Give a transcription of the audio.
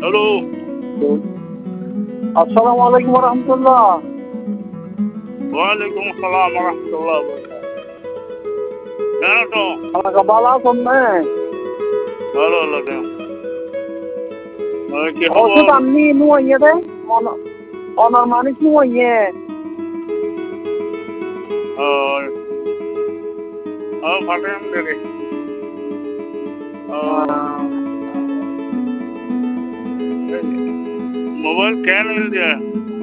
Hello. আসসালামু আলাইকুম রহমতুল্লাহ। ওয়ালাইকুম আসসালাম রহমতুল্লাহ। কেন তো আমাকে ভালো আছেন না? ভালো লাগে কি খবর? ওষুধ আপনি নুয়ে দে অনার মানুষ নুয়ে ফাটেন দেবে মোবাইল কেন মিল যায়